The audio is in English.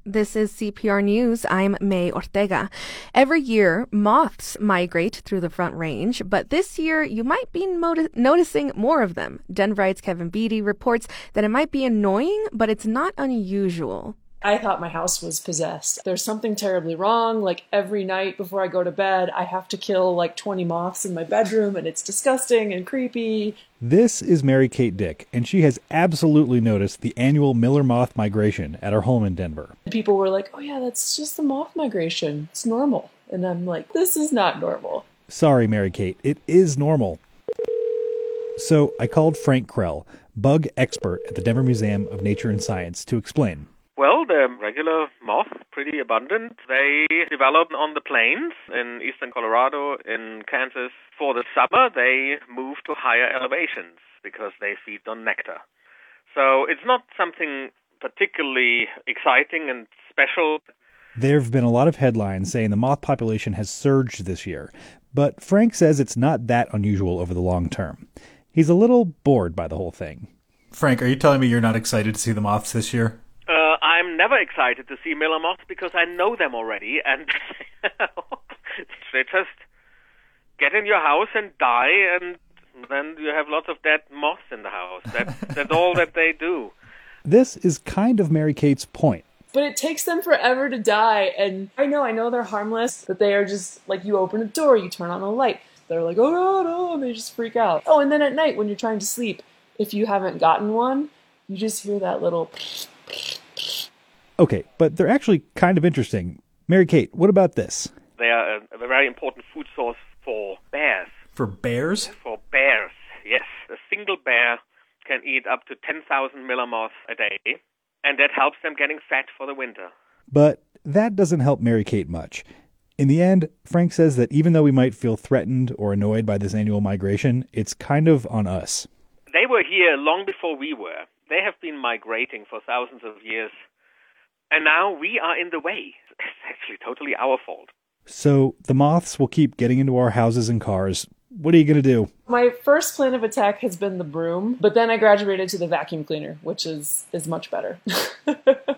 This is CPR News. I'm May Ortega. Every year, moths migrate through the Front Range, but this year you might be noticing more of them. Denverite's Kevin Beatty reports that it might be annoying, but it's not unusual. I thought my house was possessed. There's something terribly wrong. Like every night before I go to bed, I have to kill like 20 moths in my bedroom, and it's disgusting and creepy. This is Mary Kate Dick, and she has absolutely noticed the annual Miller moth migration at her home in Denver. People were like, oh yeah, that's just the moth migration. It's normal. And I'm like, this is not normal. Sorry, Mary Kate, it is normal. So I called Frank Krell, bug expert at the Denver Museum of Nature and Science, to explain. Well, the regular moth, pretty abundant. They develop on the plains in eastern Colorado, in Kansas. For the summer, they move to higher elevations because they feed on nectar. So it's not something particularly exciting and special. There have been a lot of headlines saying the moth population has surged this year, but Frank says it's not that unusual over the long term. He's a little bored by the whole thing. Frank, are you telling me you're not excited to see the moths this year? I'm never excited to see Miller moths because I know them already, and they just get in your house and die, and then you have lots of dead moths in the house. That's all that they do. This is kind of Mary Kate's point. But it takes them forever to die, and I know they're harmless, but they are just, like, you open a door, you turn on a light, they're like, oh, no, no, and they just freak out. Oh, and then at night when you're trying to sleep, if you haven't gotten one, you just hear that little... Okay, but they're actually kind of interesting. Mary Kate, what about this? They are a very important food source for bears. For bears? For bears, yes. A single bear can eat up to 10,000 Miller moths a day, and that helps them getting fat for the winter. But that doesn't help Mary Kate much. In the end, Frank says that even though we might feel threatened or annoyed by this annual migration, it's kind of on us. They were here long before we were. They have been migrating for thousands of years. And now we are in the way. It's actually totally our fault. So the moths will keep getting into our houses and cars. What are you going to do? My first plan of attack has been the broom, but then I graduated to the vacuum cleaner, which is much better.